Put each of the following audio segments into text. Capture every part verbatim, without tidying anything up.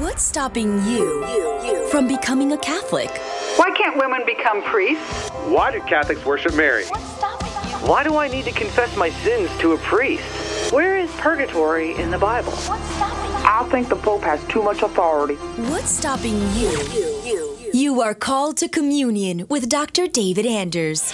What's stopping you, you, you from becoming a Catholic? Why can't women become priests? Why do Catholics worship Mary? What's stopping you? Why do I need to confess my sins to a priest? Where is purgatory in the Bible? What's stopping you? I think the Pope has too much authority. What's stopping you? You, you, you. You are called to communion with Doctor David Anders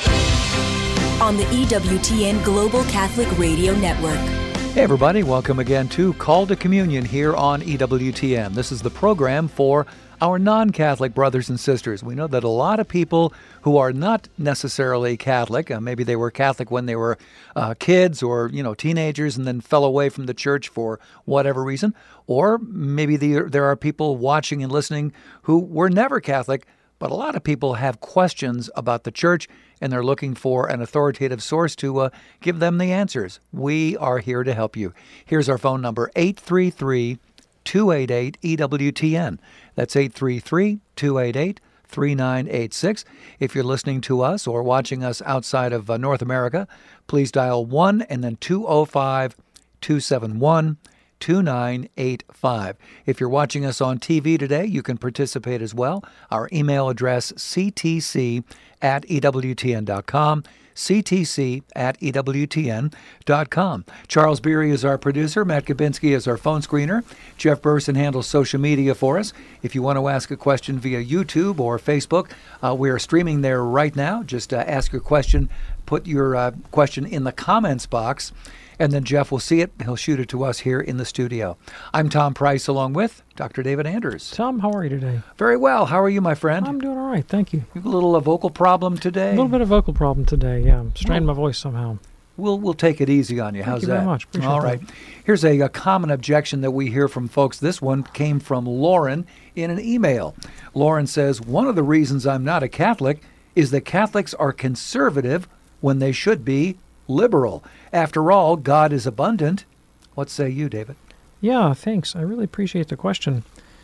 on the E W T N Global Catholic Radio Network. Hey everybody, welcome again to Call to Communion here on E W T N. This is the program for our non-Catholic brothers and sisters. We know that a lot of people who are not necessarily Catholic, uh, maybe they were Catholic when they were uh, kids or, you know, teenagers and then fell away from the church for whatever reason, or maybe the, there are people watching and listening who were never Catholic, but a lot of people have questions about the church and they're looking for an authoritative source to uh, give them the answers. We are here to help you. Here's our phone number, eight three three, two eight eight, E W T N. That's eight three three, two eight eight, three nine eight six. If you're listening to us or watching us outside of uh, North America, please dial one and then two oh five, two seven one, two nine eight five. If you're watching us on T V today, you can participate as well. Our email address, c t c at e w t n dot com, c t c at e w t n dot com. Charles Beery is our producer. Matt Kabinski is our phone screener. Jeff Burson handles social media for us. If you want to ask a question via YouTube or Facebook, uh, we are streaming there right now. Just uh, ask your question, put your uh, question in the comments box, and then Jeff will see it. He'll shoot it to us here in the studio. I'm Tom Price, along with Doctor David Anders. Tom, how are you today? Very well. How are you, my friend? I'm doing all right, thank you. You have a little uh, vocal problem today? A little bit of vocal problem today, yeah. I'm straining well, my voice somehow. We'll we'll take it easy on you. Thank How's you that? very much. Appreciate all right. that. Here's a, a common objection that we hear from folks. This one came from Lauren in an email. Lauren says, one of the reasons I'm not a Catholic is that Catholics are conservative when they should be liberal. After all, God is abundant. What say you, David? Yeah, thanks. I really appreciate the question.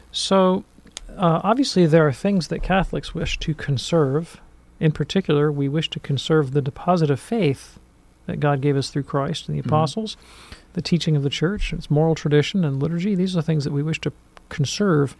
So, uh, obviously, there are things that Catholics wish to conserve. In particular, we wish to conserve the deposit of faith that God gave us through Christ and the apostles, mm-hmm. the teaching of the church, its moral tradition and liturgy. These are things that we wish to conserve.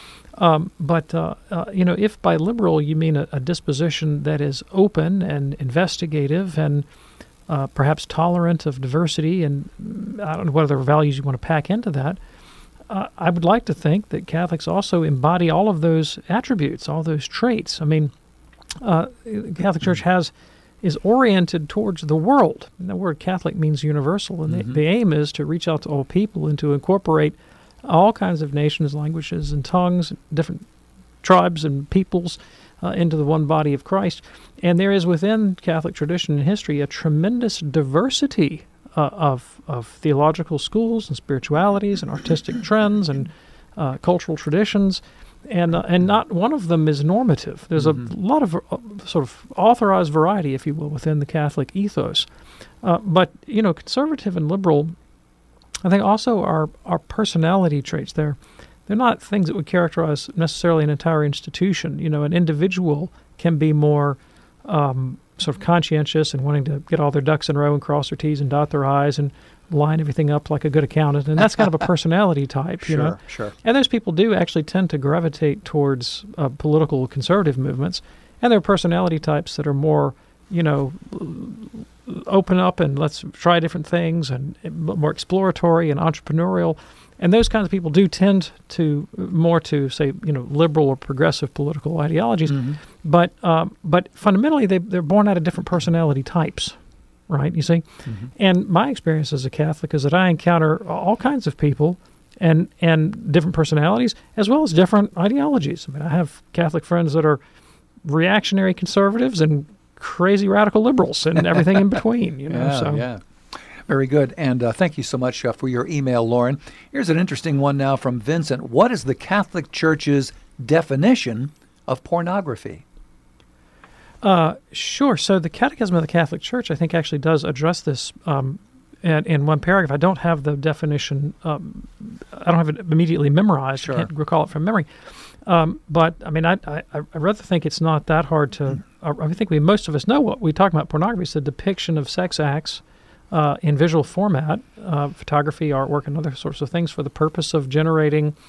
Um, but, uh, uh, you know, if by liberal you mean a, a disposition that is open and investigative and Uh, perhaps tolerant of diversity, and I don't know what other values you want to pack into that. Uh, I would like to think that Catholics also embody all of those attributes, all those traits. I mean, uh, the Catholic Church has is oriented towards the world. And the word Catholic means universal, and mm-hmm. the, the aim is to reach out to all people and to incorporate all kinds of nations, languages, and tongues, different tribes and peoples, Uh, into the one body of Christ. And there is within Catholic tradition and history a tremendous diversity uh, of of theological schools and spiritualities and artistic trends and uh, cultural traditions, and uh, and not one of them is normative. There's mm-hmm. a lot of uh, sort of authorized variety, if you will, within the Catholic ethos. Uh, but, you know, conservative and liberal, I think, also are, are personality traits. They're They're not things that would characterize necessarily an entire institution. You know, an individual can be more um, sort of conscientious and wanting to get all their ducks in a row and cross their T's and dot their I's and line everything up like a good accountant. And that's kind of a personality type, you sure, know. Sure, And those people do actually tend to gravitate towards uh, political conservative movements. And there are personality types that are more, you know, open up and let's try different things and more exploratory and entrepreneurial. And those kinds of people do tend to more to, say, you know, liberal or progressive political ideologies. Mm-hmm. But um, but fundamentally, they, they're born out of different personality types, right, you see? Mm-hmm. And my experience as a Catholic is that I encounter all kinds of people and and different personalities as well as different ideologies. I mean, I have Catholic friends that are reactionary conservatives and crazy radical liberals and everything in between, you know. Yeah, so. yeah. Very good. And uh, thank you so much uh, for your email, Lauren. Here's an interesting one now from Vincent. What is the Catholic Church's definition of pornography? Uh, sure. So the Catechism of the Catholic Church, I think, actually does address this um, in, in one paragraph. I don't have the definition. Um, I don't have it immediately memorized. Sure. I can't recall it from memory. Um, but, I mean, I, I, I rather think it's not that hard to... Mm. Uh, I think we most of us know what we talk about pornography. It's the depiction of sex acts Uh, in visual format, uh, photography, artwork, and other sorts of things for the purpose of generating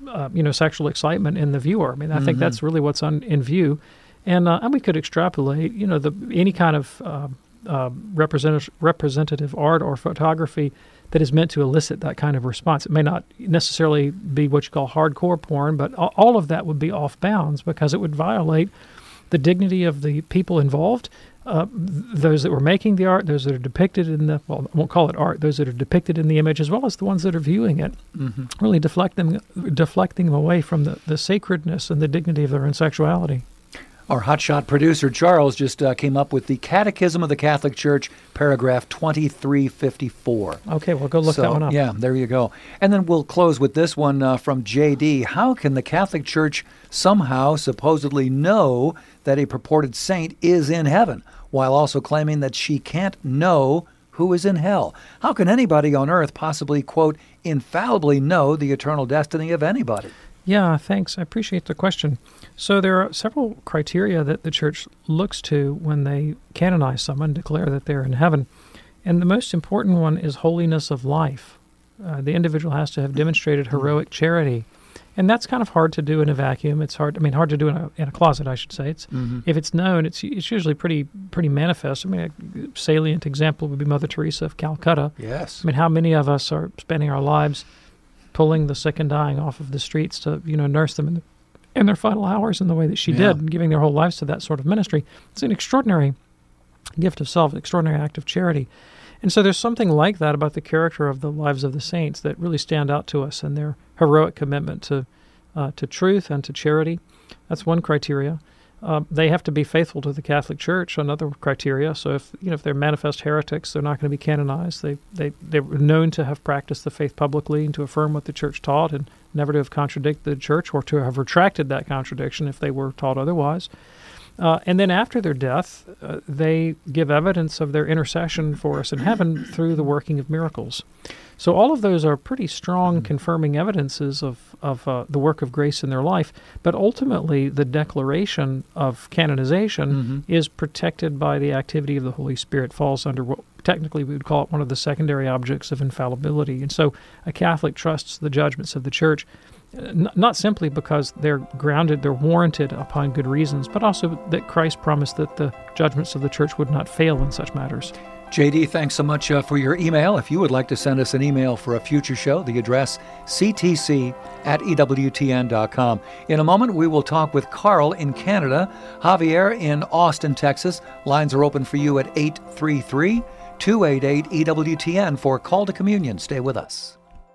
uh, you know, sexual excitement in the viewer. I mean, I Mm-hmm. think that's really what's on in view, and uh, and we could extrapolate, you know, the any kind of uh, uh, representative representative art or photography that is meant to elicit that kind of response. It may not necessarily be what you call hardcore porn, but a- all of that would be off bounds because it would violate the dignity of the people involved, uh, th- those that were making the art, those that are depicted in the, well, I won't call it art, those that are depicted in the image, as well as the ones that are viewing it, Mm-hmm. really deflect them, deflecting them away from the, the sacredness and the dignity of their own sexuality. Our hotshot producer, Charles, just uh, came up with the Catechism of the Catholic Church, paragraph twenty-three fifty-four. Okay, well, go look so, that one up. Yeah, there you go. And then we'll close with this one uh, from J D. How can the Catholic Church somehow supposedly know that a purported saint is in heaven, while also claiming that she can't know who is in hell? How can anybody on earth possibly, quote, infallibly know the eternal destiny of anybody? Yeah, thanks. I appreciate the question. So there are several criteria that the Church looks to when they canonize someone, declare that they're in heaven. And the most important one is holiness of life. Uh, the individual has to have demonstrated heroic charity. And that's kind of hard to do in a vacuum. It's hard, I mean, hard to do in a, in a closet, I should say. It's Mm-hmm. If it's known, it's it's usually pretty pretty manifest. I mean, a salient example would be Mother Teresa of Calcutta. Yes. I mean, how many of us are spending our lives pulling the sick and dying off of the streets to, you know, nurse them in, the, in their final hours in the way that she Yeah. did, and giving their whole lives to that sort of ministry? It's an extraordinary gift of self, extraordinary act of charity. And so there's something like that about the character of the lives of the saints that really stand out to us and their heroic commitment to uh, to truth and to charity. That's one criteria. Uh, they have to be faithful to the Catholic Church, another criteria. So if you know if they're manifest heretics, they're not going to be canonized. They they they're known to have practiced the faith publicly and to affirm what the Church taught, and never to have contradicted the Church or to have retracted that contradiction if they were taught otherwise. Uh, and then after their death, uh, they give evidence of their intercession for us in heaven through the working of miracles. So all of those are pretty strong confirming evidences of, of uh, the work of grace in their life. But ultimately, the declaration of canonization Mm-hmm. is protected by the activity of the Holy Spirit, falls under what technically we would call it one of the secondary objects of infallibility. And so a Catholic trusts the judgments of the Church, N- not simply because they're grounded, they're warranted upon good reasons, but also that Christ promised that the judgments of the Church would not fail in such matters. J D, thanks so much uh, for your email. If you would like to send us an email for a future show, the address c t c at e w t n dot com. In a moment, we will talk with Carl in Canada, Javier in Austin, Texas. Lines are open for you at eight three three, two eight eight, E W T N for Call to Communion. Stay with us.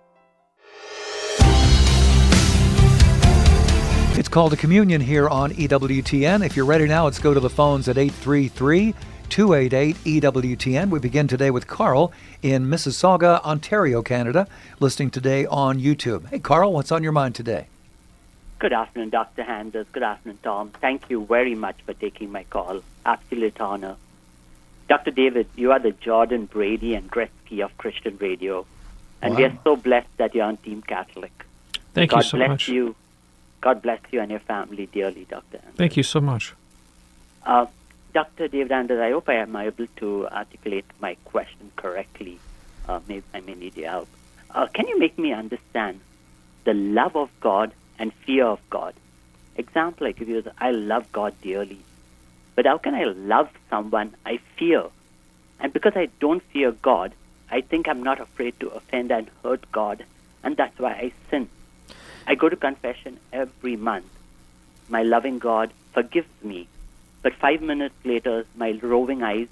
It's Call to Communion here on E W T N. If you're ready now, let's go to the phones at eight three three, two eight eight, E W T N. We begin today with Carl in Mississauga, Ontario, Canada, listening today on YouTube. Hey, Carl, what's on your mind today? Good afternoon, Doctor Handers. Good afternoon, Tom. Thank you very much for taking my call. Absolute honor. Doctor David, you are the Jordan Brady and Gretzky of Christian radio, and Wow. we are so blessed that you're on Team Catholic. Thank God you so bless much. you. God bless you and your family dearly, Doctor Handers. Thank you so much. Uh, Doctor David Anders, I hope I am able to articulate my question correctly. Uh, maybe I may need your help. Uh, can you make me understand the love of God and fear of God? Example I give you is I love God dearly. But how can I love someone I fear? And because I don't fear God, I think I'm not afraid to offend and hurt God, and that's why I sin. I go to confession every month. My loving God forgives me. But five minutes later, my roving eyes,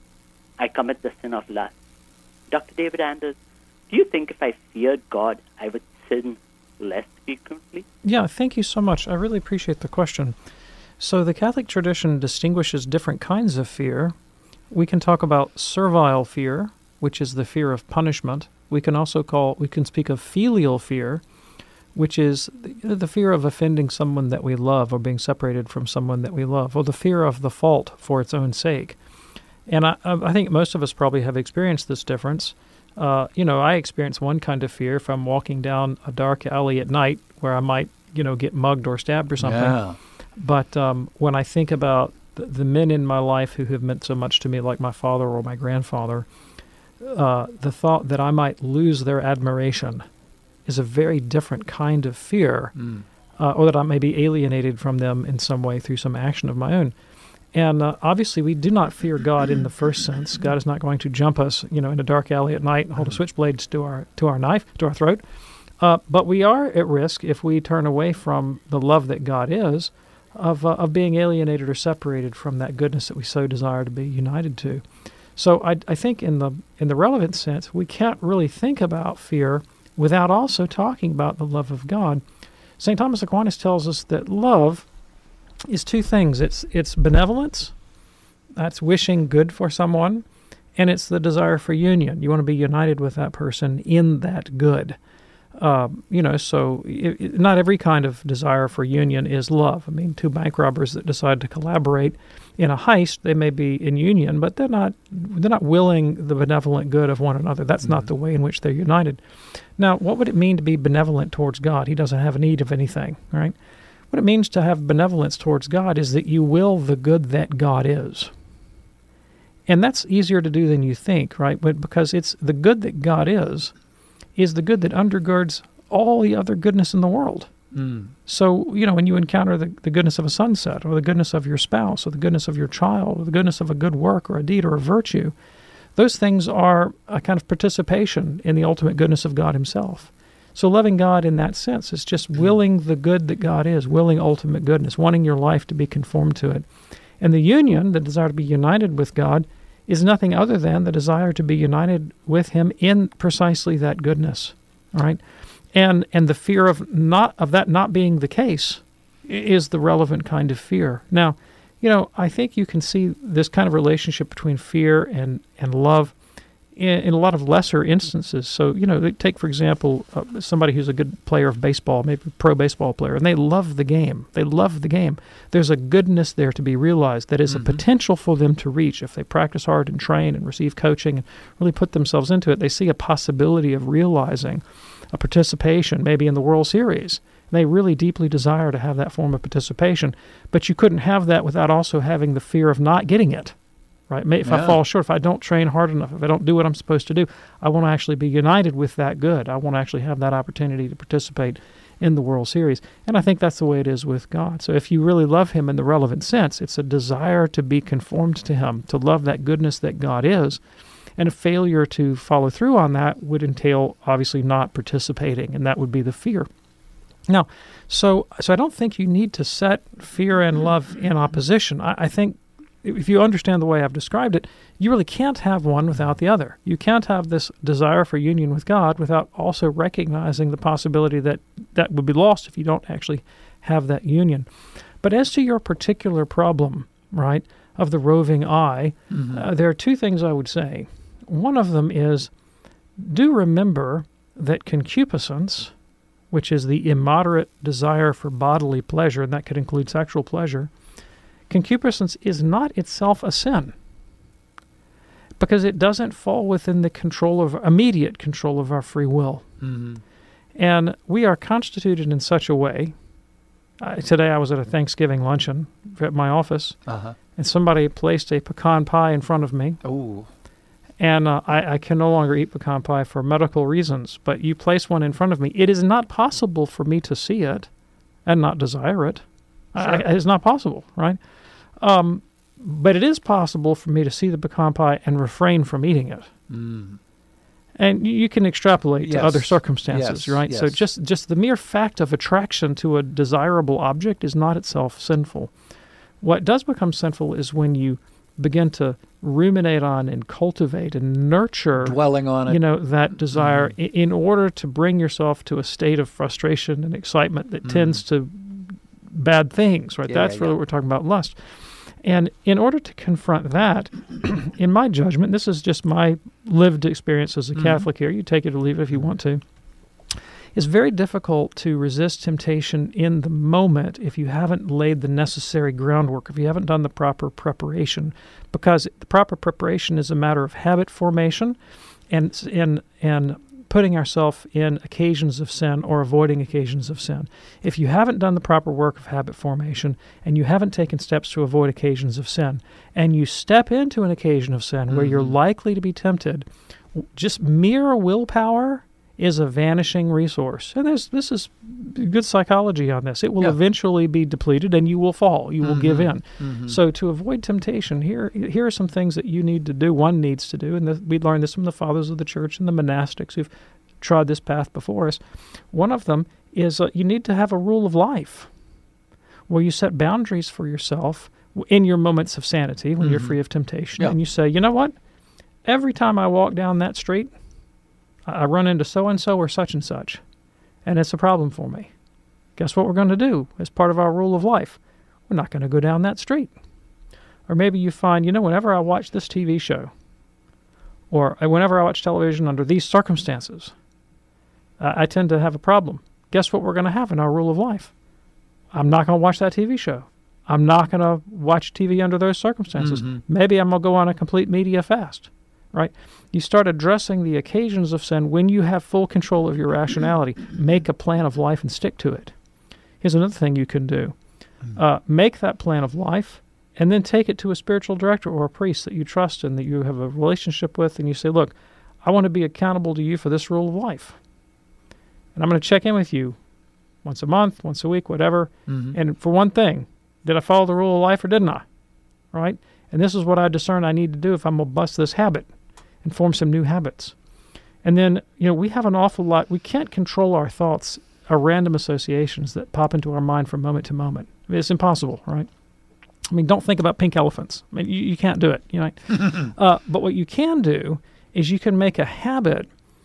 I commit the sin of lust. Doctor David Anders, do you think if I feared God, I would sin less frequently? Yeah, thank you so much. I really appreciate the question. So the Catholic tradition distinguishes different kinds of fear. We can talk about servile fear, which is the fear of punishment. We can also call, we can speak of filial fear, which is the, the fear of offending someone that we love or being separated from someone that we love, or the fear of the fault for its own sake. And I, I think most of us probably have experienced this difference. Uh, you know, I experience one kind of fear if I'm walking down a dark alley at night where I might, you know, get mugged or stabbed or something. Yeah. But um, when I think about the, the men in my life who have meant so much to me, like my father or my grandfather, uh, the thought that I might lose their admiration is a very different kind of fear, mm. uh, or that I may be alienated from them in some way through some action of my own. And uh, obviously, we do not fear God in the first sense. God is not going to jump us, you know, in a dark alley at night and hold a switchblade to our to our knife, to our throat. Uh, but we are at risk if we turn away from the love that God is, of uh, of being alienated or separated from that goodness that we so desire to be united to. So I, I think in the in the relevant sense, we can't really think about fear without also talking about the love of God. Saint Thomas Aquinas tells us that love is two things. It's it's benevolence, that's wishing good for someone, and it's the desire for union. You want to be united with that person in that good. Uh, you know, so it, it, not every kind of desire for union is love. I mean, two bank robbers that decide to collaborate in a heist, they may be in union, but they're not they're not willing the benevolent good of one another. That's mm-hmm. not the way in which they're united. Now, what would it mean to be benevolent towards God? He doesn't have need of anything, right? What it means to have benevolence towards God is that you will the good that God is. And that's easier to do than you think, right? But because it's the good that God is, is the good that undergirds all the other goodness in the world. Mm. So, you know, when you encounter the, the goodness of a sunset, or the goodness of your spouse, or the goodness of your child, or the goodness of a good work, or a deed, or a virtue, those things are a kind of participation in the ultimate goodness of God himself. So loving God in that sense is just willing the good that God is, willing ultimate goodness, wanting your life to be conformed to it. And the union, the desire to be united with God, is nothing other than the desire to be united with him in precisely that goodness. All right? And and the fear of not of that not being the case is the relevant kind of fear. Now, you know, I think you can see this kind of relationship between fear and, and love in, in a lot of lesser instances. So, you know, take, for example, uh, somebody who's a good player of baseball, maybe a pro baseball player, and they love the game. They love the game. There's a goodness there to be realized that is mm-hmm. a potential for them to reach if they practice hard and train and receive coaching and really put themselves into it. They see a possibility of realizing a participation, maybe in the World Series. They really deeply desire to have that form of participation, but you couldn't have that without also having the fear of not getting it, right? If yeah. I fall short, if I don't train hard enough, if I don't do what I'm supposed to do, I want to actually be united with that good. I want to actually have that opportunity to participate in the World Series. And I think that's the way it is with God. So if you really love him in the relevant sense, it's a desire to be conformed to him, to love that goodness that God is. And a failure to follow through on that would entail, obviously, not participating, and that would be the fear. Now, so so I don't think you need to set fear and love in opposition. I, I think if you understand the way I've described it, you really can't have one without the other. You can't have this desire for union with God without also recognizing the possibility that that would be lost if you don't actually have that union. But as to your particular problem, right, of the roving eye, mm-hmm. uh, there are two things I would say. One of them is, do remember that concupiscence, which is the immoderate desire for bodily pleasure, and that could include sexual pleasure, concupiscence is not itself a sin, because it doesn't fall within the control of immediate control of our free will. Mm-hmm. And we are constituted in such a way. Uh, today I was at a Thanksgiving luncheon at my office, uh-huh. and somebody placed a pecan pie in front of me. Oh. And uh, I, I can no longer eat pecan pie for medical reasons, but you place one in front of me. It is not possible for me to see it and not desire it. Sure. I, it's not possible, right? Um, but it is possible for me to see the pecan pie and refrain from eating it. Mm. And you, you can extrapolate yes. to other circumstances, yes. right? Yes. So just, just the mere fact of attraction to a desirable object is not itself sinful. What does become sinful is when you begin to ruminate on and cultivate and nurture, dwelling on it, you know, that desire mm. in order to bring yourself to a state of frustration and excitement that mm. tends to bad things, right? Yeah, That's yeah, really yeah. what we're talking about, lust. And in order to confront that, in my judgment, this is just my lived experience as a mm. Catholic here, you take it or leave it if you want to, it's very difficult to resist temptation in the moment if you haven't laid the necessary groundwork, if you haven't done the proper preparation, because the proper preparation is a matter of habit formation and and and putting ourselves in occasions of sin or avoiding occasions of sin. If you haven't done the proper work of habit formation and you haven't taken steps to avoid occasions of sin, and you step into an occasion of sin mm-hmm. where you're likely to be tempted, just mere willpower is a vanishing resource. And there's, this is good psychology on this. It will Yeah. eventually be depleted and you will fall. You will Mm-hmm. give in. Mm-hmm. So to avoid temptation, here here are some things that you need to do, one needs to do, and the, we learned this from the fathers of the church and the monastics who've trod this path before us. One of them is uh, you need to have a rule of life where you set boundaries for yourself in your moments of sanity when you're Mhm. free of temptation. Yeah. And you say, you know what? Every time I walk down that street, I I run into so-and-so or such and such, and it's a problem for me. Guess what we're going to do as part of our rule of life? We're not going to go down that street. Or maybe you find, you know, whenever I watch this T V show, or whenever I watch television under these circumstances, uh, I tend to have a problem. Guess what we're going to have in our rule of life? I'm not going to watch that T V show. I'm not going to watch T V under those circumstances. Mhm. Maybe I'm going to go on a complete media fast, right? You start addressing the occasions of sin when you have full control of your rationality. Make a plan of life and stick to it. Here's another thing you can do. Uh, make that plan of life and then take it to a spiritual director or a priest that you trust and that you have a relationship with, and you say, look, I want to be accountable to you for this rule of life. And I'm going to check in with you once a month, once a week, whatever. Mhm. And for one thing, did I follow the rule of life or didn't I? Right? And this is what I discern I need to do if I'm going to bust this habit and form some new habits. And then, you know, we have an awful lot. We can't control our thoughts, our random associations that pop into our mind from moment to moment. I mean, it's impossible, right? I mean, don't think about pink elephants. I mean, you, you can't do it, you know. uh, but what you can do is you can make a habit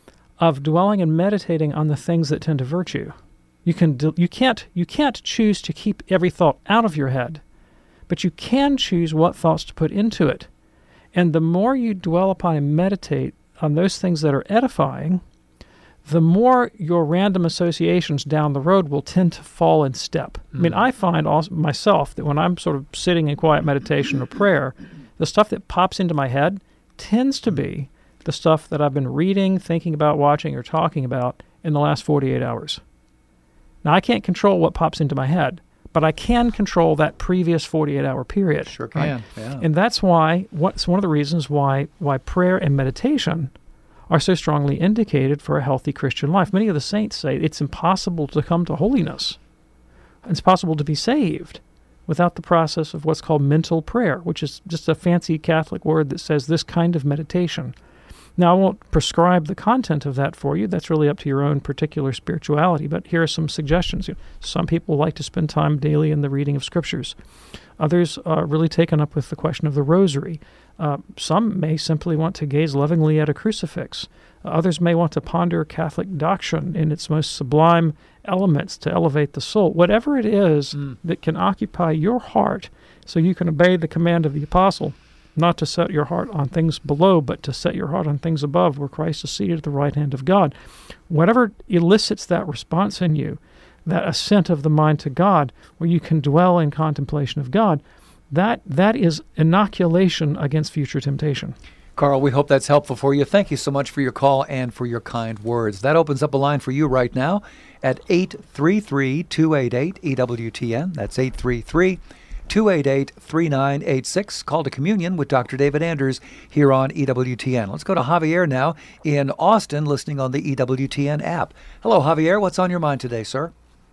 of dwelling and meditating on the things that tend to virtue. You can do, you can't you can't choose to keep every thought out of your head, but you can choose what thoughts to put into it. And the more you dwell upon and meditate on those things that are edifying, the more your random associations down the road will tend to fall in step. I mean, I find also myself that when I'm sort of sitting in quiet meditation or prayer, the stuff that pops into my head tends to be the stuff that I've been reading, thinking about, watching, or talking about in the last forty-eight hours. Now, I can't control what pops into my head, but I can control that previous forty-eight hour period. Sure right? can, yeah. And that's why, what's one of the reasons why why prayer and meditation are so strongly indicated for a healthy Christian life. Many of the saints say it's impossible to come to holiness. It's possible to be saved without the process of what's called mental prayer, which is just a fancy Catholic word that says this kind of meditation. Now, I won't prescribe the content of that for you. That's really up to your own particular spirituality, but here are some suggestions. Some people like to spend time daily in the reading of scriptures. Others are really taken up with the question of the rosary. Uh, some may simply want to gaze lovingly at a crucifix. Uh, others may want to ponder Catholic doctrine in its most sublime elements to elevate the soul. Whatever it is mm. that can occupy your heart so you can obey the command of the apostle, not to set your heart on things below, but to set your heart on things above, where Christ is seated at the right hand of God. Whatever elicits that response in you, that assent of the mind to God, where you can dwell in contemplation of God, that that is inoculation against future temptation. Carl, we hope that's helpful for you. Thank you so much for your call and for your kind words. That opens up a line for you right now at eight three three, two eight eight, E W T N. That's eight three three, two eight eight, three nine eight six. Call to Communion with Doctor David Anders here on E W T N. Let's go to Javier now in Austin, listening on the E W T N app. Hello, Javier. What's on your mind today, sir?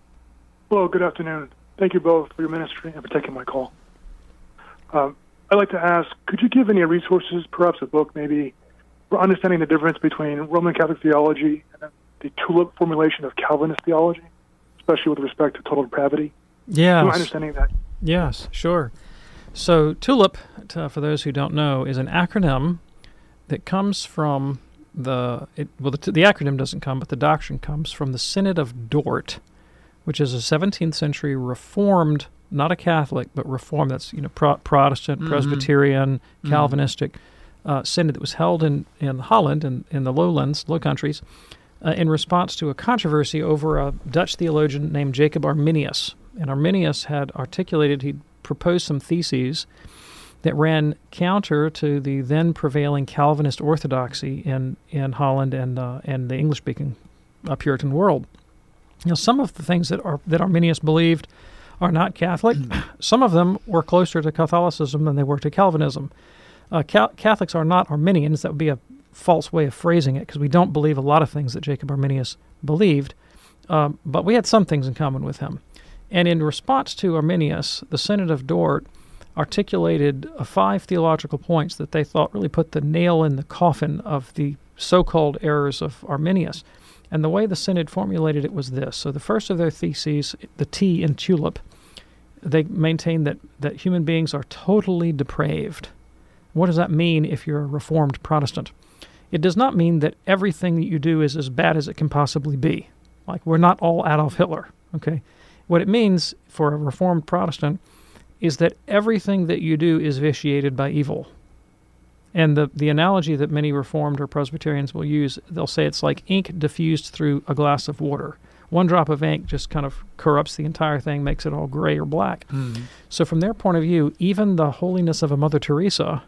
Well, good afternoon. Thank you both for your ministry and for taking my call. Um, I'd like to ask, could you give any resources, perhaps a book maybe, for understanding the difference between Roman Catholic theology and the tulip formulation of Calvinist theology, especially with respect to total depravity? Yes. My understanding that. Yes, sure. So TULIP, uh, for those who don't know, is an acronym that comes from the, it, well, the, the acronym doesn't come, but the doctrine comes from the Synod of Dort, which is a seventeenth century Reformed, not a Catholic, but Reformed, that's, you know, Pro- Protestant, mm-hmm. Presbyterian, mm-hmm. Calvinistic uh, synod that was held in, in Holland and in, in the lowlands, Low Countries, uh, in response to a controversy over a Dutch theologian named Jacob Arminius. And Arminius had articulated, he proposed some theses that ran counter to the then prevailing Calvinist orthodoxy in, in Holland and uh, and the English-speaking uh, Puritan world. You know, some of the things that are that Arminius believed are not Catholic. Some of them were closer to Catholicism than they were to Calvinism. Uh, Cal- Catholics are not Arminians. That would be a false way of phrasing it because we don't believe a lot of things that Jacob Arminius believed, um, but we had some things in common with him. And in response to Arminius, the Synod of Dort articulated uh, five theological points that they thought really put the nail in the coffin of the so-called errors of Arminius. And the way the Synod formulated it was this. So the first of their theses, the T in TULIP, they maintained that, that human beings are totally depraved. What does that mean if you're a Reformed Protestant? It does not mean that everything that you do is as bad as it can possibly be. Like, we're not all Adolf Hitler, okay? What it means for a Reformed Protestant is that everything that you do is vitiated by evil. And the, the analogy that many Reformed or Presbyterians will use, they'll say it's like ink diffused through a glass of water. One drop of ink just kind of corrupts the entire thing, makes it all gray or black. Mm-hmm. So from their point of view, even the holiness of a Mother Teresa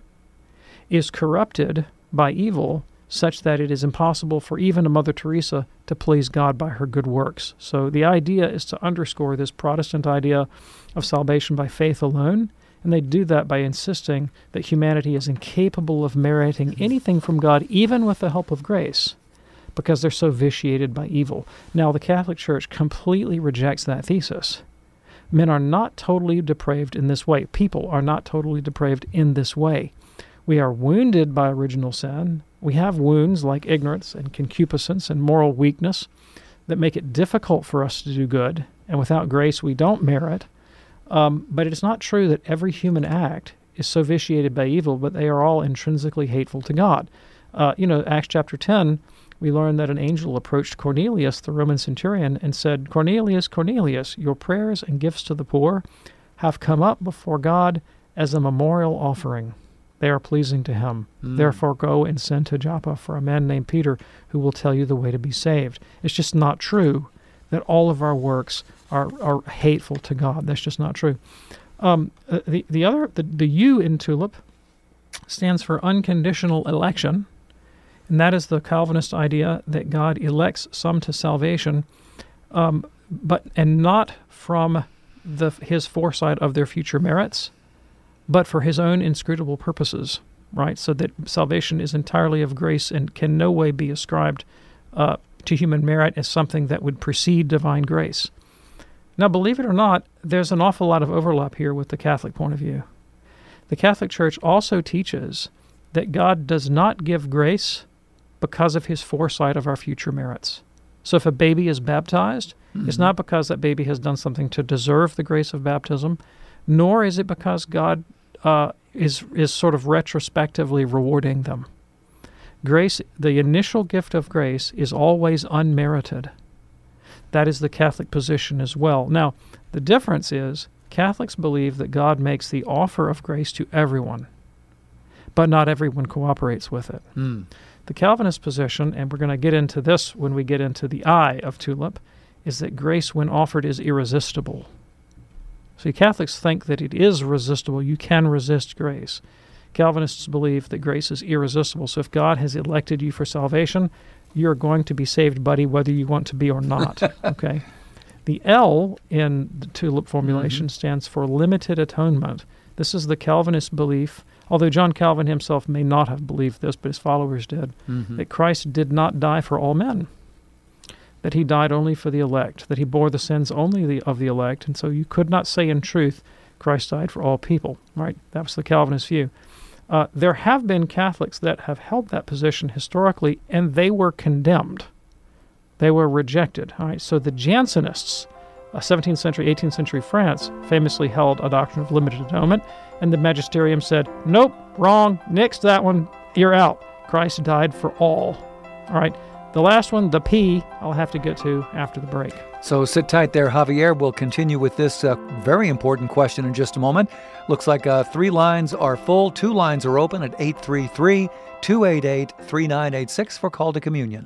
is corrupted by evil such that it is impossible for even a Mother Teresa to please God by her good works. So the idea is to underscore this Protestant idea of salvation by faith alone, and they do that by insisting that humanity is incapable of meriting anything from God, even with the help of grace, because they're so vitiated by evil. Now, the Catholic Church completely rejects that thesis. Men are not totally depraved in this way. People are not totally depraved in this way. We are wounded by original sin. We have wounds like ignorance and concupiscence and moral weakness that make it difficult for us to do good, and without grace we don't merit. Um, but it is not true that every human act is so vitiated by evil, but they are all intrinsically hateful to God. Uh, you know, Acts chapter ten, we learn that an angel approached Cornelius, the Roman centurion, and said, "Cornelius, Cornelius, your prayers and gifts to the poor have come up before God as a memorial offering. They are pleasing to him. Mm. Therefore go and send to Joppa for a man named Peter who will tell you the way to be saved." It's just not true that all of our works are, are hateful to God. That's just not true. Um, the, the other, the, the U in TULIP stands for unconditional election, and that is the Calvinist idea that God elects some to salvation, um, but and not from the his foresight of their future merits, but for his own inscrutable purposes, right? So that salvation is entirely of grace and can no way be ascribed uh, to human merit as something that would precede divine grace. Now, believe it or not, there's an awful lot of overlap here with the Catholic point of view. The Catholic Church also teaches that God does not give grace because of his foresight of our future merits. So if a baby is baptized, mm-hmm. it's not because that baby has done something to deserve the grace of baptism, nor is it because God uh, is is sort of retrospectively rewarding them. Grace, the initial gift of grace, is always unmerited. That is the Catholic position as well. Now, the difference is Catholics believe that God makes the offer of grace to everyone, but not everyone cooperates with it. Mm. The Calvinist position, and we're going to get into this when we get into the I of TULIP, is that grace when offered is irresistible. See, Catholics think that it is resistible. You can resist grace. Calvinists believe that grace is irresistible. So if God has elected you for salvation, you're going to be saved, buddy, whether you want to be or not. Okay. The L in the TULIP formulation mm-hmm. stands for limited atonement. This is the Calvinist belief, although John Calvin himself may not have believed this, but his followers did, mm-hmm. that Christ did not die for all men, that he died only for the elect, that he bore the sins only the, of the elect, and so you could not say in truth, Christ died for all people, right? That was the Calvinist view. Uh, there have been Catholics that have held that position historically, and they were condemned. They were rejected. All right, so the Jansenists, uh, seventeenth century, eighteenth century France, famously held a doctrine of limited atonement, and the magisterium said, nope, wrong, nix that one, you're out. Christ died for all. All right, the last one, the P, I'll have to get to after the break. So sit tight there, Javier. We'll continue with this uh, very important question in just a moment. Looks like uh, three lines are full. Two lines are open at eight three three, two eight eight, three nine eight six for Call to Communion.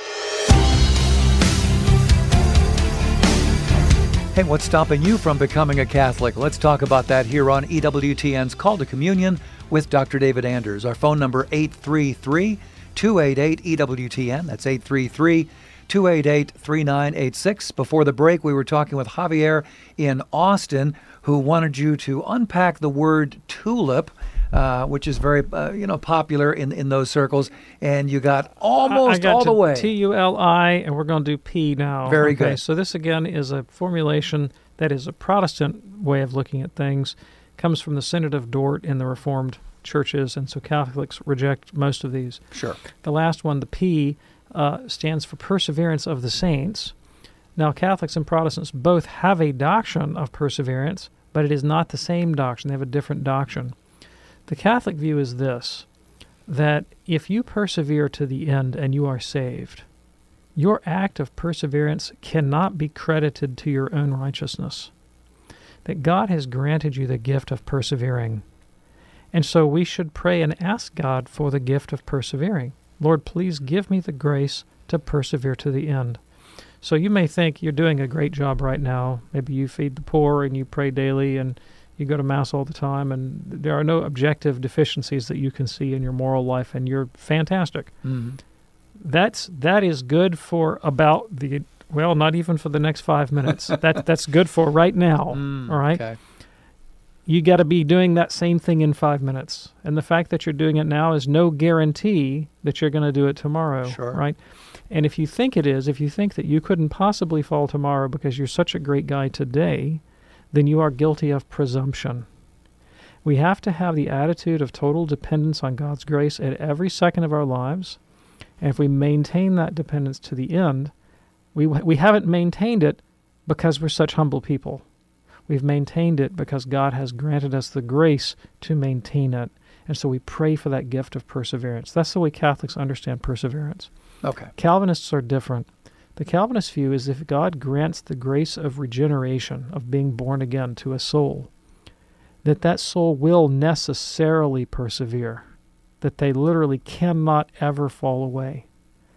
Hey, what's stopping you from becoming a Catholic? Let's talk about that here on E W T N's Call to Communion with Doctor David Anders. Our phone number, eight three three, two eight eight, E W T N. That's eight three three, two eight eight, three nine eight six. Before the break, we were talking with Javier in Austin, who wanted you to unpack the word tulip. uh, which is very, uh, you know, popular in in those circles. And you got almost I got all to the way. T U L I, and we're going to do P now. Very okay, good. So this, again, is a formulation that is a Protestant way of looking at things. Comes from the Synod of Dort in the Reformed churches, and so Catholics reject most of these. Sure. The last one, the P, uh, stands for perseverance of the saints. Now, Catholics and Protestants both have a doctrine of perseverance, but it is not the same doctrine. They have a different doctrine. The Catholic view is this, that if you persevere to the end and you are saved, your act of perseverance cannot be credited to your own righteousness. That God has granted you the gift of persevering. And so we should pray and ask God for the gift of persevering. Lord, please give me the grace to persevere to the end. So you may think you're doing a great job right now. Maybe you feed the poor and you pray daily and you go to Mass all the time, and there are no objective deficiencies that you can see in your moral life, and you're fantastic. Mm-hmm. That's, that is good for about the... Well, not even for the next five minutes. that That's good for right now, Mm, all right? Okay. You got to be doing that same thing in five minutes. And the fact that you're doing it now is no guarantee that you're going to do it tomorrow, Sure. right? And if you think it is, if you think that you couldn't possibly fall tomorrow because you're such a great guy today, then you are guilty of presumption. We have to have the attitude of total dependence on God's grace at every second of our lives. And if we maintain that dependence to the end, We we haven't maintained it because we're such humble people. We've maintained it because God has granted us the grace to maintain it. And so we pray for that gift of perseverance. That's the way Catholics understand perseverance. Okay. Calvinists are different. The Calvinist view is if God grants the grace of regeneration, of being born again to a soul, that that soul will necessarily persevere, that they literally cannot ever fall away.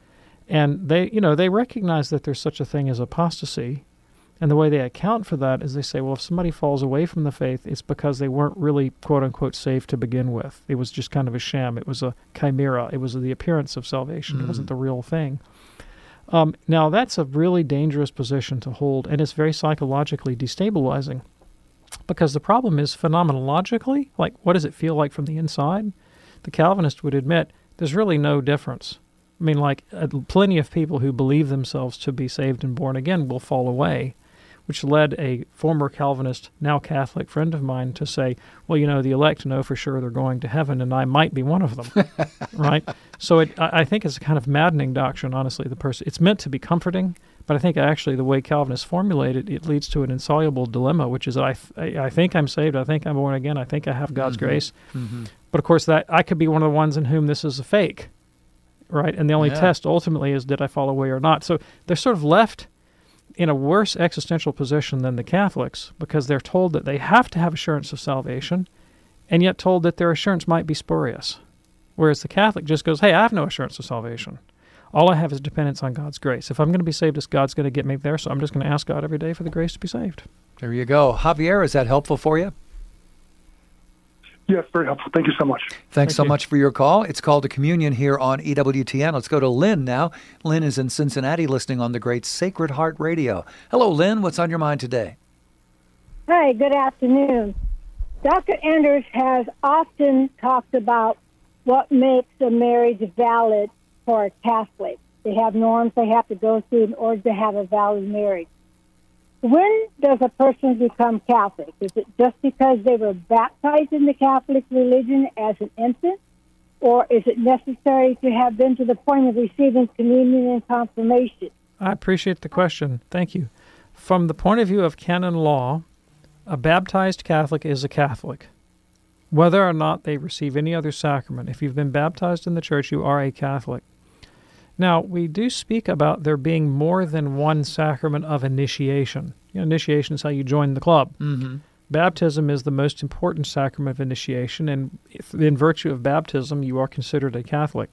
And they, you know, they recognize that there's such a thing as apostasy, and the way they account for that is they say, well, if somebody falls away from the faith, it's because they weren't really, quote-unquote, saved to begin with. It was just kind of a sham. It was a chimera. It was the appearance of salvation. Mm. It wasn't the real thing. Um, now, that's a really dangerous position to hold, and it's very psychologically destabilizing, because the problem is phenomenologically, like, what does it feel like from the inside? The Calvinist would admit there's really no difference. I mean, like, uh, plenty of people who believe themselves to be saved and born again will fall away, which led a former Calvinist, now Catholic friend of mine to say, well, you know, the elect know for sure they're going to heaven, and I might be one of them, right? So it, I, I think it's a kind of maddening doctrine, honestly. The person, it's meant to be comforting, but I think actually the way Calvinists formulate it, it leads to an insoluble dilemma, which is that I, th- I think I'm saved, I think I'm born again, I think I have God's mm-hmm. grace. Mm-hmm. But of course, that I could be one of the ones in whom this is a fake, right? And the only yeah. test ultimately is, did I fall away or not? So they're sort of left in a worse existential position than the Catholics, because they're told that they have to have assurance of salvation, and yet told that their assurance might be spurious. Whereas the Catholic just goes, hey, I have no assurance of salvation. All I have is dependence on God's grace. If I'm going to be saved, it's God's going to get me there, so I'm just going to ask God every day for the grace to be saved. There you go. Javier, is that helpful for you? Yes, very helpful. Thank you so much. Thanks Thank so you. much for your call. It's Called to Communion here on E W T N. Let's go to Lynn now. Lynn is in Cincinnati listening on the great Sacred Heart Radio. Hello, Lynn. What's on your mind today? Hi, good afternoon. Doctor Anders has often talked about what makes a marriage valid for a Catholic. They have norms they have to go through in order to have a valid marriage. When does a person become Catholic? Is it just because they were baptized in the Catholic religion as an infant? Or is it necessary to have been to the point of receiving communion and confirmation? I appreciate the question. Thank you. From the point of view of canon law, a baptized Catholic is a Catholic, whether or not they receive any other sacrament. If you've been baptized in the church, you are a Catholic. Now, we do speak about there being more than one sacrament of initiation. You know, initiation is how you join the club. Mm-hmm. Baptism is the most important sacrament of initiation, and if, in virtue of baptism, you are considered a Catholic.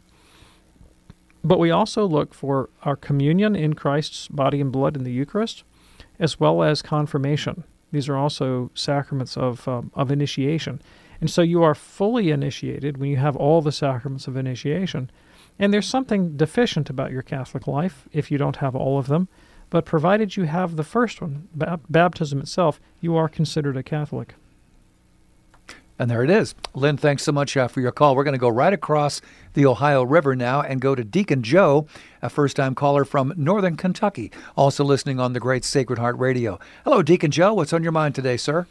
But we also look for our communion in Christ's body and blood in the Eucharist, as well as confirmation. These are also sacraments of um, of initiation. And so you are fully initiated when you have all the sacraments of initiation. And there's something deficient about your Catholic life if you don't have all of them. But provided you have the first one, bap- baptism itself, you are considered a Catholic. And there it is. Lynn, thanks so much uh, for your call. We're going to go right across the Ohio River now and go to Deacon Joe, a first-time caller from Northern Kentucky, also listening on the great Sacred Heart Radio. Hello, Deacon Joe. What's on your mind today, sir?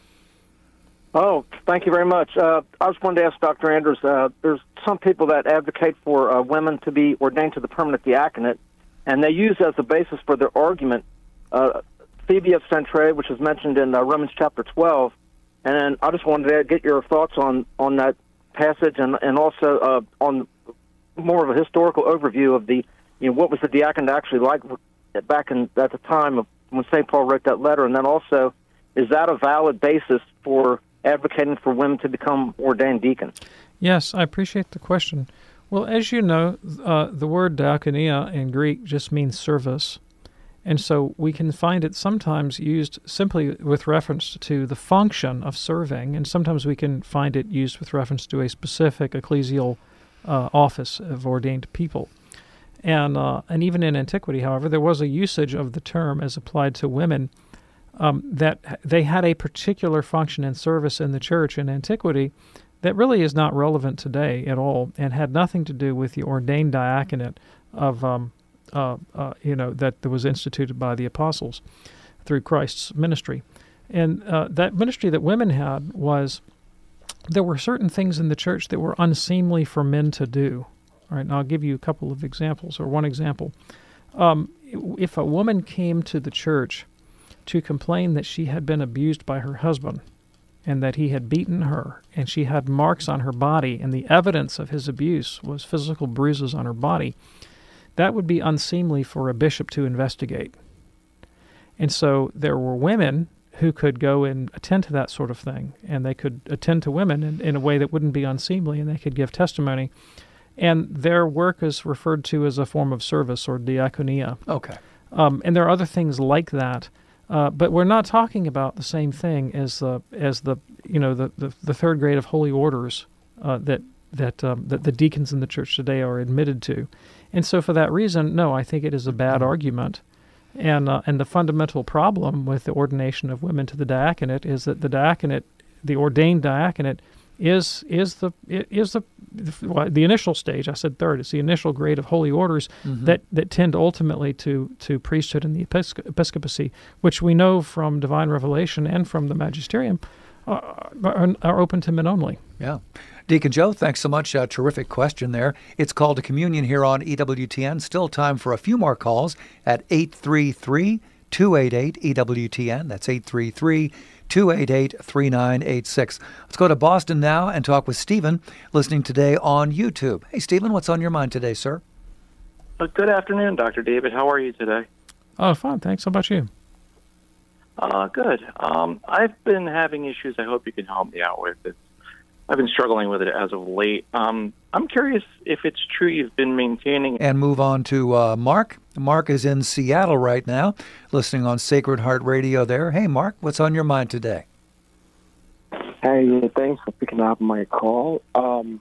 Oh, thank you very much. Uh, I just wanted to ask Doctor Anders, uh, there's some people that advocate for uh, women to be ordained to the permanent diaconate, and they use as a basis for their argument uh, Phoebe of Centrae, which is mentioned in uh, Romans chapter twelve. And I just wanted to get your thoughts on, on that passage and, and also uh, on more of a historical overview of the, you know, what was the diaconate actually like back in at the time of when Saint Paul wrote that letter, and then also, is that a valid basis for advocating for women to become ordained deacons? Yes, I appreciate the question. Well, as you know, uh, the word diakonia in Greek just means service. And so we can find it sometimes used simply with reference to the function of serving, and sometimes we can find it used with reference to a specific ecclesial uh, office of ordained people. And uh, and even in antiquity, however, there was a usage of the term as applied to women um, that they had a particular function and service in the church in antiquity that really is not relevant today at all, and had nothing to do with the ordained diaconate of um, Uh, uh, you know, that was instituted by the apostles through Christ's ministry. And uh, that ministry that women had was, there were certain things in the church that were unseemly for men to do. All right, and I'll give you a couple of examples, or one example. Um, if a woman came to the church to complain that she had been abused by her husband, and that he had beaten her, and she had marks on her body, and the evidence of his abuse was physical bruises on her body, that would be unseemly for a bishop to investigate. And so there were women who could go and attend to that sort of thing, and they could attend to women in, in a way that wouldn't be unseemly, and they could give testimony. And their work is referred to as a form of service, or diakonia. Okay. Um, and there are other things like that, uh, but we're not talking about the same thing as the as the you know the the, the third grade of holy orders uh, that that um, that the deacons in the church today are admitted to. And so for that reason, no, I think it is a bad argument. And uh, and the fundamental problem with the ordination of women to the diaconate is that the diaconate, the ordained diaconate, is is the is the well, the initial stage. I said third. It's the initial grade of holy orders mm-hmm. that, that tend ultimately to to priesthood and the episc- episcopacy, which we know from divine revelation and from the magisterium uh, are, are open to men only. Yeah. Deacon Joe, thanks so much. Uh, terrific question there. It's Call to Communion here on E W T N. Still time for a few more calls at eight three three, two eight eight, E W T N. That's eight three three, two eight eight, three nine eight six. Let's go to Boston now and talk with Stephen, listening today on YouTube. Hey, Stephen, what's on your mind today, sir? Uh, good afternoon, Doctor David. How are you today? Oh, fine. Thanks. How about you? Uh, good. Um, I've been having issues I hope you can help me out with. It's I've been struggling with it as of late. Um, I'm curious if it's true you've been maintaining... And move on to uh, Mark. Mark is in Seattle right now, listening on Sacred Heart Radio there. Hey, Mark, what's on your mind today? Hey, thanks for picking up my call. Um,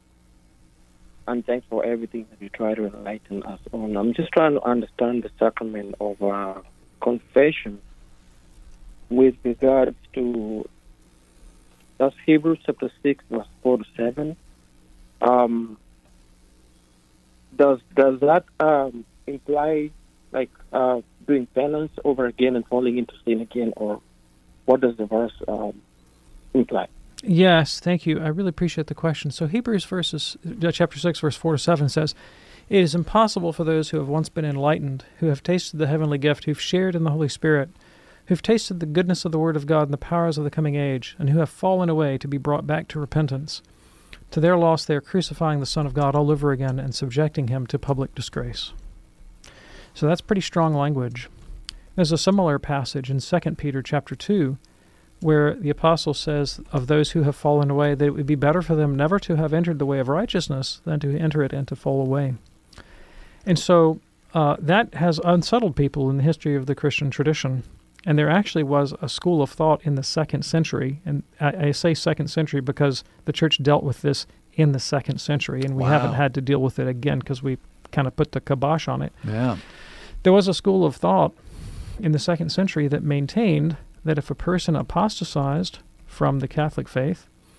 I'm thankful for everything that you try to enlighten us on. I'm just trying to understand the sacrament of uh, confession with regards to... That's Hebrews chapter six, verse four to seven. Um, does does that um, imply like uh, doing penance over again and falling into sin again, or what does the verse um, imply? Yes, thank you. I really appreciate the question. So Hebrews verses, chapter six, verse four to seven says, "It is impossible for those who have once been enlightened, who have tasted the heavenly gift, who've shared in the Holy Spirit, who've tasted the goodness of the Word of God and the powers of the coming age, and who have fallen away to be brought back to repentance. To their loss they are crucifying the Son of God all over again and subjecting him to public disgrace." So that's pretty strong language. There's a similar passage in Second Peter chapter two, where the apostle says of those who have fallen away that it would be better for them never to have entered the way of righteousness than to enter it and to fall away. And so uh, that has unsettled people in the history of the Christian tradition. And there actually was a school of thought in the second century, and I, I say second century because the church dealt with this in the second century, and we wow. haven't had to deal with it again because we kind of put the kibosh on it. Yeah. There was a school of thought in the second century that maintained that if a person apostatized from the Catholic faith,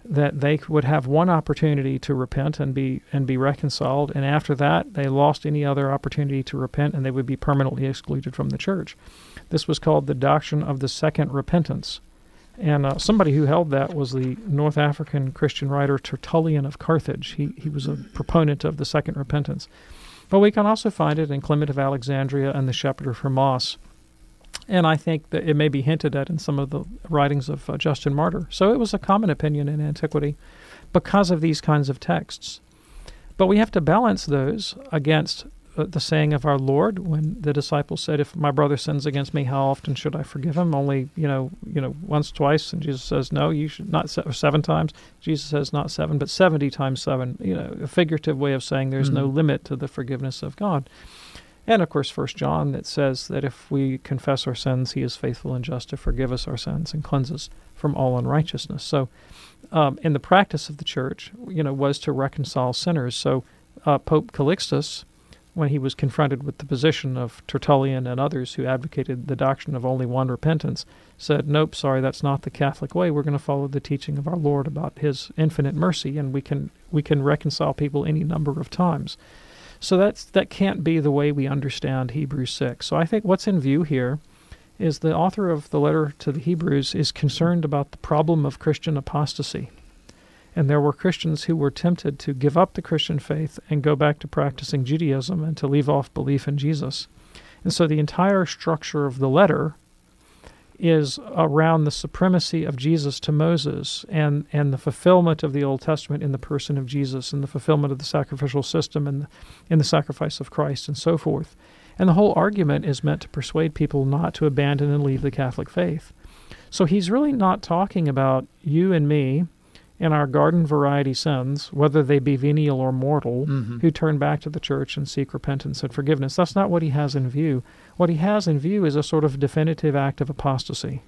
that they would have one opportunity to repent and be and be reconciled, and after that they lost any other opportunity to repent and they would be permanently excluded from the church. This was called the doctrine of the second repentance. And uh, somebody who held that was the North African Christian writer Tertullian of Carthage. He he was a proponent of the second repentance. But we can also find it in Clement of Alexandria and the Shepherd of Hermas. And I think that it may be hinted at in some of the writings of uh, Justin Martyr. So it was a common opinion in antiquity because of these kinds of texts. But we have to balance those against uh, the saying of our Lord when the disciples said, if my brother sins against me, how often should I forgive him? Only, you know, you know, once, twice. And Jesus says, no, you should not, se- or seven times. Jesus says not seven, but seventy times seven. You know, a figurative way of saying there's mm-hmm. no limit to the forgiveness of God. And, of course, First John that says that if we confess our sins, he is faithful and just to forgive us our sins and cleanse us from all unrighteousness. So, um, in the practice of the church, you know, was to reconcile sinners. So, uh, Pope Calixtus, when he was confronted with the position of Tertullian and others who advocated the doctrine of only one repentance, said, nope, sorry, that's not the Catholic way. We're going to follow the teaching of our Lord about his infinite mercy, and we can we can reconcile people any number of times. So that's that can't be the way we understand Hebrews six. So I think what's in view here is the author of the letter to the Hebrews is concerned about the problem of Christian apostasy. And there were Christians who were tempted to give up the Christian faith and go back to practicing Judaism and to leave off belief in Jesus. And so the entire structure of the letter is around the supremacy of Jesus to Moses and, and the fulfillment of the Old Testament in the person of Jesus and the fulfillment of the sacrificial system and in the sacrifice of Christ and so forth. And the whole argument is meant to persuade people not to abandon and leave the Catholic faith. So he's really not talking about you and me and our garden variety sins, whether they be venial or mortal, mm-hmm. who turn back to the church and seek repentance and forgiveness. That's not what he has in view. What he has in view is a sort of definitive act of apostasy.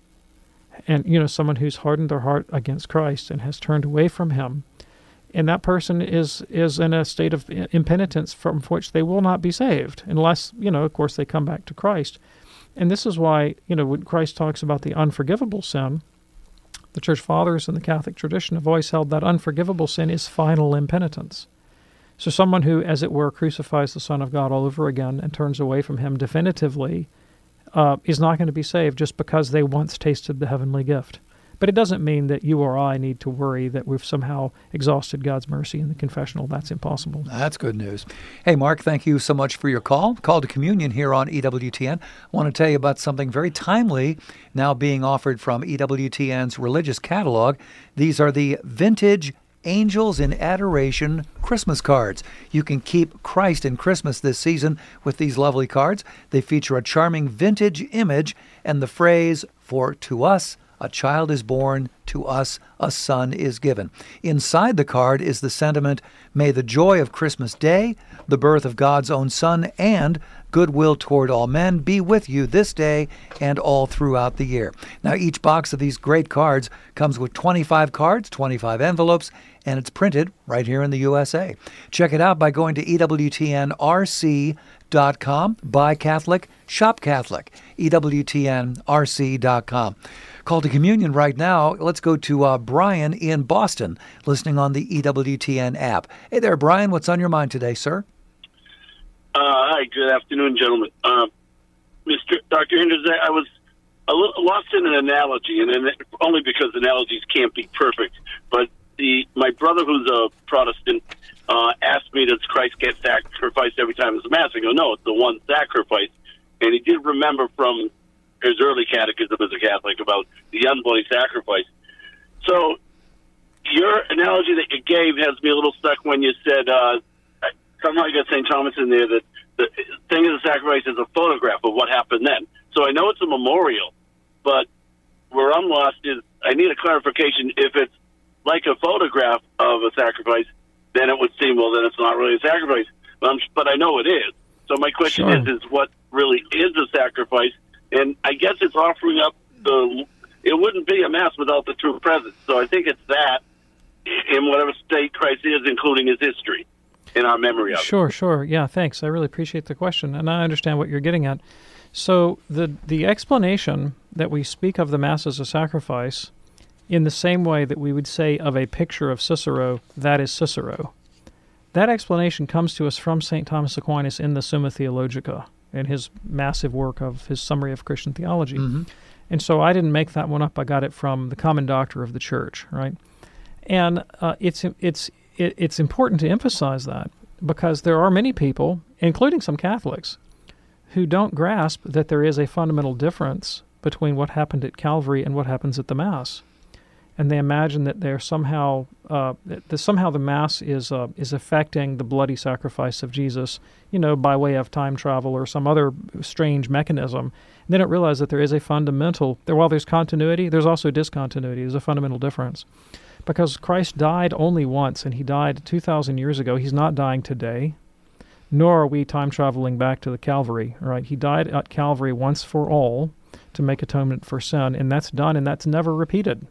And, you know, someone who's hardened their heart against Christ and has turned away from him. And that person is is in a state of impenitence from which they will not be saved unless, you know, of course, they come back to Christ. And this is why, you know, when Christ talks about the unforgivable sin, the Church Fathers and the Catholic tradition have always held that unforgivable sin is final impenitence. So someone who, as it were, crucifies the Son of God all over again and turns away from him definitively uh, is not going to be saved just because they once tasted the heavenly gift. But it doesn't mean that you or I need to worry that we've somehow exhausted God's mercy in the confessional. That's impossible. That's good news. Hey, Mark, thank you so much for your call. Call to Communion here on E W T N. I want to tell you about something very timely now being offered from E W T N's religious catalog. These are the vintage Angels in Adoration Christmas cards. You can keep Christ in Christmas this season with these lovely cards. They feature a charming vintage image and the phrase, "For to us a child is born, to us a son is given." Inside the card is the sentiment, "May the joy of Christmas Day, the birth of God's own Son, and goodwill toward all men be with you this day and all throughout the year." Now, each box of these great cards comes with twenty-five cards, twenty-five envelopes, and it's printed right here in the U S A. Check it out by going to E W T N R C dot com. Buy Catholic, shop Catholic. E W T N R C dot com. Call to Communion right now. Let's go to uh, Brian in Boston, listening on the E W T N app. Hey there, Brian. What's on your mind today, sir? Uh, hi, good afternoon, gentlemen. Uh, Mister Doctor Anders, I was a little lost in an analogy, and then only because analogies can't be perfect. But the my brother, who's a Protestant, uh, asked me, does Christ get sacrificed every time it's Mass? I go, no, it's the one sacrifice. And he did remember from his early catechism as a Catholic about the unbloody sacrifice. So your analogy that you gave has me a little stuck when you said, uh, somehow you got Saint Thomas in there, that the thing of the sacrifice is a photograph of what happened then. So I know it's a memorial, but where I'm lost is I need a clarification. If it's like a photograph of a sacrifice, then it would seem, well, then it's not really a sacrifice. But, but I know it is. So my question Sure. is, is what really is a sacrifice? And I guess it's offering up the, it wouldn't be a Mass without the true presence. So I think it's that in whatever state Christ is, including his history, in our memory of it. Sure, sure. Yeah, thanks. I really appreciate the question, and I understand what you're getting at. So the the explanation that we speak of the Mass as a sacrifice in the same way that we would say of a picture of Cicero, that is Cicero. That explanation comes to us from Saint Thomas Aquinas in the Summa Theologica, in his massive work of his Summary of Christian Theology. Mm-hmm. And so I didn't make that one up. I got it from the Common Doctor of the Church, right? And uh, it's it's it, it's important to emphasize that, because there are many people, including some Catholics, who don't grasp that there is a fundamental difference between what happened at Calvary and what happens at the Mass. And they imagine that they're somehow uh, that somehow the Mass is uh, is affecting the bloody sacrifice of Jesus, you know, by way of time travel or some other strange mechanism. And they don't realize that there is a fundamental, there, while there's continuity, there's also discontinuity. There's a fundamental difference. Because Christ died only once, and he died two thousand years ago. He's not dying today, nor are we time traveling back to the Calvary, right? He died at Calvary once for all to make atonement for sin, and that's done, and that's never repeated.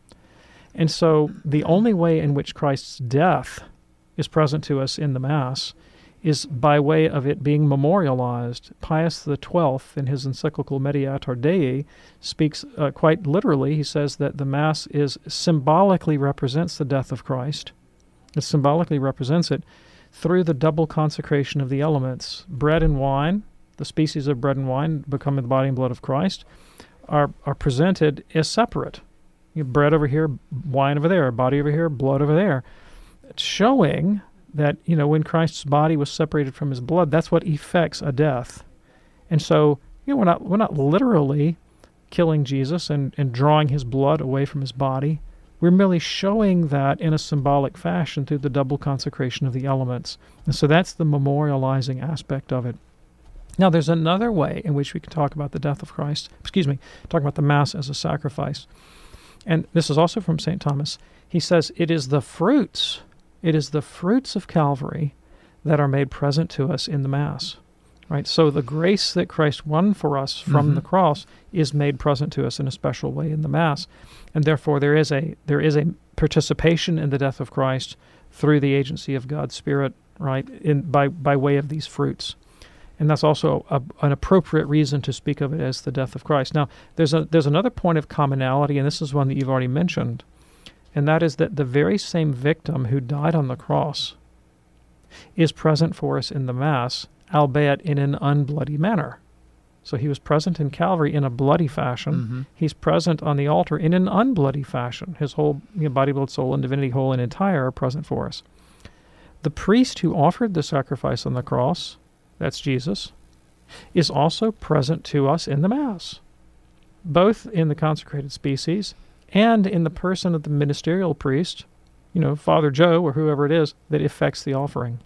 And so the only way in which Christ's death is present to us in the Mass is by way of it being memorialized. Pius the twelfth, in his encyclical Mediator Dei, speaks uh, quite literally. He says that the Mass is symbolically represents the death of Christ. It symbolically represents it through the double consecration of the elements. Bread and wine, the species of bread and wine becoming the body and blood of Christ, are, are presented as separate. You have bread over here, wine over there, body over here, blood over there. It's showing that, you know, when Christ's body was separated from his blood, that's what effects a death. And so, you know, we're not we're not literally killing Jesus and, and drawing his blood away from his body. We're merely showing that in a symbolic fashion through the double consecration of the elements. And so that's the memorializing aspect of it. Now, there's another way in which we can talk about the death of Christ, excuse me, talk about the Mass as a sacrifice. And this is also from Saint Thomas. He says, it is the fruits, it is the fruits of Calvary that are made present to us in the Mass. Right? So the grace that Christ won for us from Mm-hmm. the cross is made present to us in a special way in the Mass. And therefore there is a there is a participation in the death of Christ through the agency of God's Spirit, right, in by, by way of these fruits. And that's also a, an appropriate reason to speak of it as the death of Christ. Now, there's a there's another point of commonality, and this is one that you've already mentioned, and that is that the very same victim who died on the cross is present for us in the Mass, albeit in an unbloody manner. So he was present in Calvary in a bloody fashion. Mm-hmm. He's present on the altar in an unbloody fashion. His whole you know, body, blood, soul, and divinity, whole and entire, are present for us. The priest who offered the sacrifice on the cross, that's Jesus, is also present to us in the Mass, both in the consecrated species and in the person of the ministerial priest, you know, Father Joe or whoever it is, that effects the offering.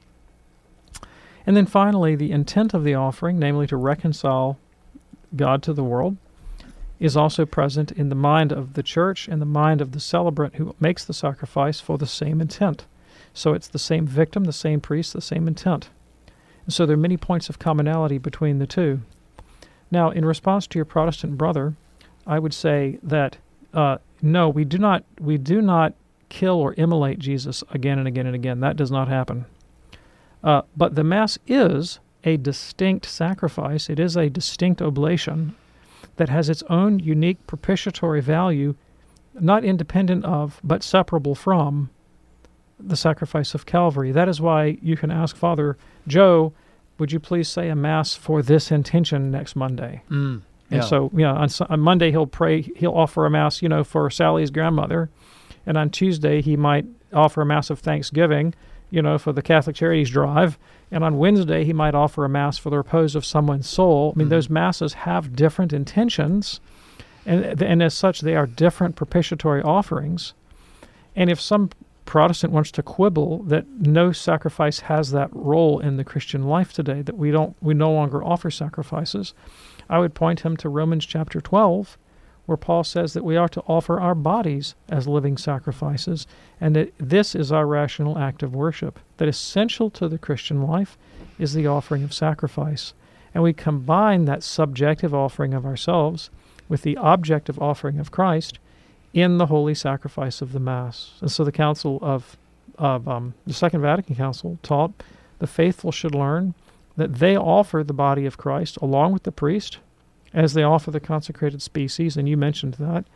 And then finally, the intent of the offering, namely to reconcile God to the world, is also present in the mind of the Church and the mind of the celebrant who makes the sacrifice for the same intent. So it's the same victim, the same priest, the same intent. And so there are many points of commonality between the two. Now, in response to your Protestant brother, I would say that uh, no, we do not we do not kill or immolate Jesus again and again and again. That does not happen. Uh, but the Mass is a distinct sacrifice. It is a distinct oblation that has its own unique propitiatory value, not independent of, but separable from, the sacrifice of Calvary. That is why you can ask Father Joe, would you please say a Mass for this intention next Monday? Mm, yeah. And so, you know, on, on Monday he'll pray, he'll offer a Mass, you know, for Sally's grandmother, and on Tuesday he might offer a Mass of thanksgiving, you know, for the Catholic Charities Drive, and on Wednesday he might offer a Mass for the repose of someone's soul. I mean, mm-hmm. those Masses have different intentions, and and as such they are different propitiatory offerings. And if some Protestant wants to quibble that no sacrifice has that role in the Christian life today, that we don't we no longer offer sacrifices, I would point him to Romans chapter twelve, where Paul says that we are to offer our bodies as living sacrifices, and that this is our rational act of worship, that essential to the Christian life is the offering of sacrifice. And we combine that subjective offering of ourselves with the objective offering of Christ in the holy sacrifice of the Mass. And so the Council of, of um, the Second Vatican Council taught the faithful should learn that they offer the body of Christ along with the priest as they offer the consecrated species, and you mentioned that,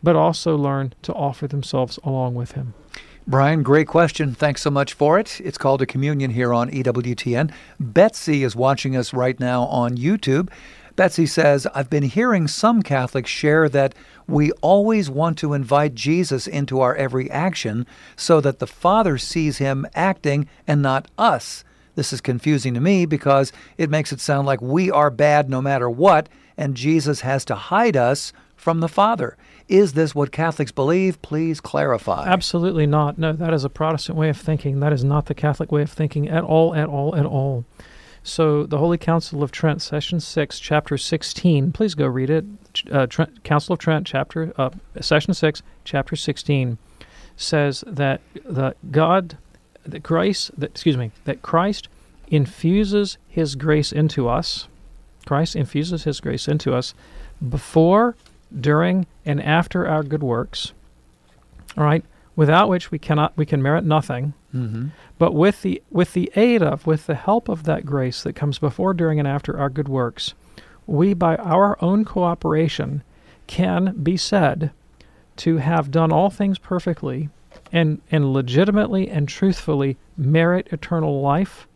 but also learn to offer themselves along with him. Brian, great question. Thanks so much for it. It's called a communion here on E W T N. Betsy is watching us right now on YouTube. Betsy says, I've been hearing some Catholics share that we always want to invite Jesus into our every action so that the Father sees him acting and not us. This is confusing to me because it makes it sound like we are bad no matter what, and Jesus has to hide us from the Father. Is this what Catholics believe? Please clarify. Absolutely not. No, that is a Protestant way of thinking. That is not the Catholic way of thinking at all, at all, at all. So the Holy Council of Trent, Session six, Chapter sixteen, please go read it. Uh, Trent, Council of Trent, Chapter uh, Session six, Chapter sixteen, says that the God, that Christ, that, excuse me, that Christ infuses His grace into us. Christ infuses His grace into us before, during, and after our good works. All right, without which we cannot, we can merit nothing. Mm-hmm. But with the with the aid of, with the help of that grace that comes before, during, and after our good works, we, by our own cooperation, can be said to have done all things perfectly and, and legitimately and truthfully merit eternal life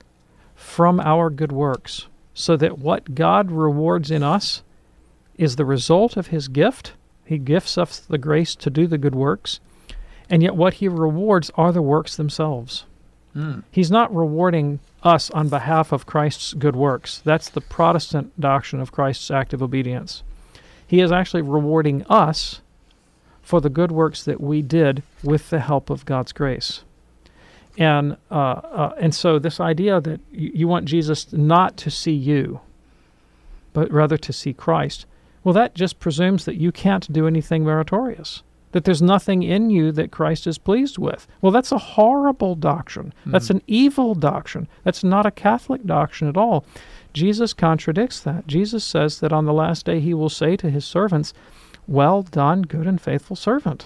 from our good works, so that what God rewards in us is the result of His gift. He gifts us the grace to do the good works, and yet what He rewards are the works themselves. Mm. He's not rewarding us on behalf of Christ's good works. That's the Protestant doctrine of Christ's active obedience. He is actually rewarding us for the good works that we did with the help of God's grace. And uh, uh, and so this idea that you, you want Jesus not to see you, but rather to see Christ, well, that just presumes that you can't do anything meritorious, that there's nothing in you that Christ is pleased with. Well, that's a horrible doctrine. Mm-hmm. That's an evil doctrine. That's not a Catholic doctrine at all. Jesus contradicts that. Jesus says that on the last day He will say to His servants, well done, good and faithful servant.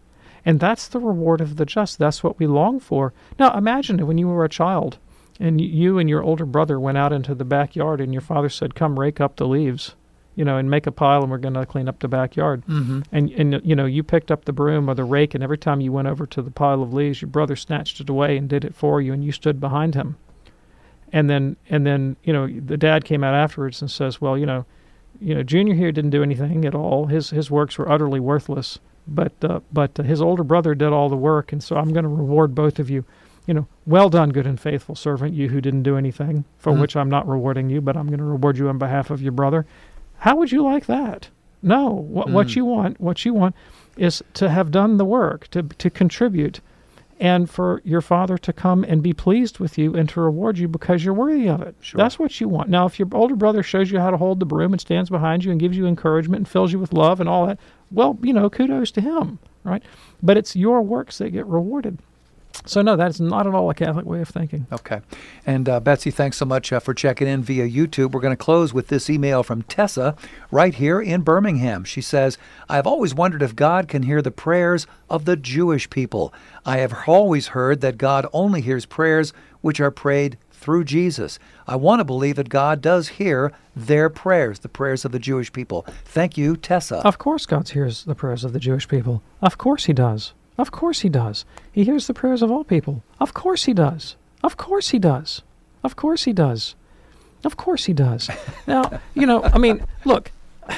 And that's the reward of the just. That's what we long for. Now, imagine when you were a child and you and your older brother went out into the backyard and your father said, come rake up the leaves, you know, and make a pile and we're going to clean up the backyard. Mm-hmm. And, and, you know, you picked up the broom or the rake, and every time you went over to the pile of leaves, your brother snatched it away and did it for you, and you stood behind him. And then, and then, you know, the dad came out afterwards and says, well, you know, you know, Junior here didn't do anything at all. His his works were utterly worthless. But uh, but uh, his older brother did all the work, and so I'm going to reward both of you. You know, well done, good and faithful servant, you who didn't do anything, for mm-hmm. which I'm not rewarding you, but I'm going to reward you on behalf of your brother. How would you like that? No, what mm. what you want, what you want, is to have done the work, to to contribute, and for your Father to come and be pleased with you and to reward you because you're worthy of it. Sure. That's what you want. Now, if your older brother shows you how to hold the broom and stands behind you and gives you encouragement and fills you with love and all that, well, you know, kudos to him, right? But it's your works that get rewarded. So, no, that's not at all a Catholic way of thinking. Okay. And uh, Betsy, thanks so much uh, for checking in via YouTube. We're going to close with this email from Tessa right here in Birmingham. She says, I've always wondered if God can hear the prayers of the Jewish people. I have always heard that God only hears prayers which are prayed through Jesus. I want to believe that God does hear their prayers, the prayers of the Jewish people. Thank you, Tessa. Of course God hears the prayers of the Jewish people. Of course He does. Of course He does. He hears the prayers of all people. Of course He does. Of course He does. Of course He does. Of course He does. Now, you know, I mean, look,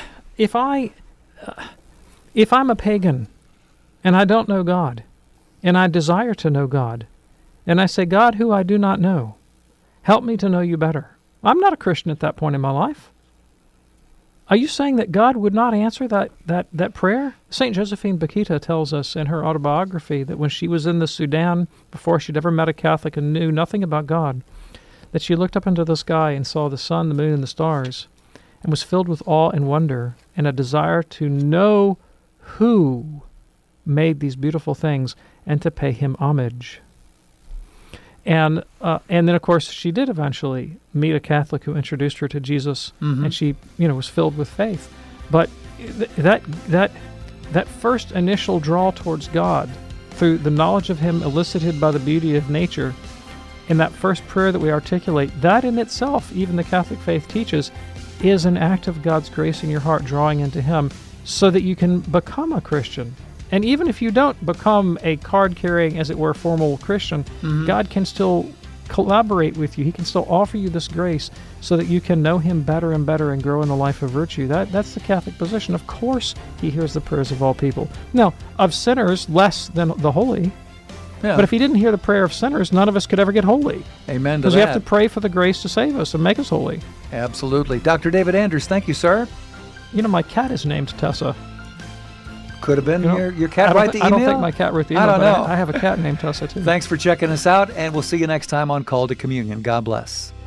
if I, uh, if I'm a pagan and I don't know God and I desire to know God and I say, God, who I do not know, help me to know you better. I'm not a Christian at that point in my life. Are you saying that God would not answer that, that, that prayer? Saint Josephine Bakhita tells us in her autobiography that when she was in the Sudan, before she'd ever met a Catholic and knew nothing about God, that she looked up into the sky and saw the sun, the moon, and the stars, and was filled with awe and wonder and a desire to know who made these beautiful things and to pay Him homage. And uh, and then, of course, she did eventually meet a Catholic who introduced her to Jesus, mm-hmm. and she, you know, was filled with faith. But th- that that that first initial draw towards God through the knowledge of Him elicited by the beauty of nature, and that first prayer that we articulate, that in itself, even the Catholic faith teaches, is an act of God's grace in your heart drawing into Him. so that you can become a Christian. And even if you don't become a card-carrying, as it were, formal Christian, mm-hmm. God can still collaborate with you. He can still offer you this grace so that you can know Him better and better and grow in the life of virtue. That That's the Catholic position. Of course, He hears the prayers of all people. Now, of sinners, less than the holy. Yeah. But if He didn't hear the prayer of sinners, none of us could ever get holy. Amen to that. Because we have to pray for the grace to save us and make us holy. Absolutely. Doctor David Anders, thank you, sir. You know, my cat is named Tessa. Could have been you know, your, your cat write th- the email? I don't think my cat wrote the email. I don't know. I, I have a cat named Tessa, too. Thanks for checking us out, and we'll see you next time on Call to Communion. God bless.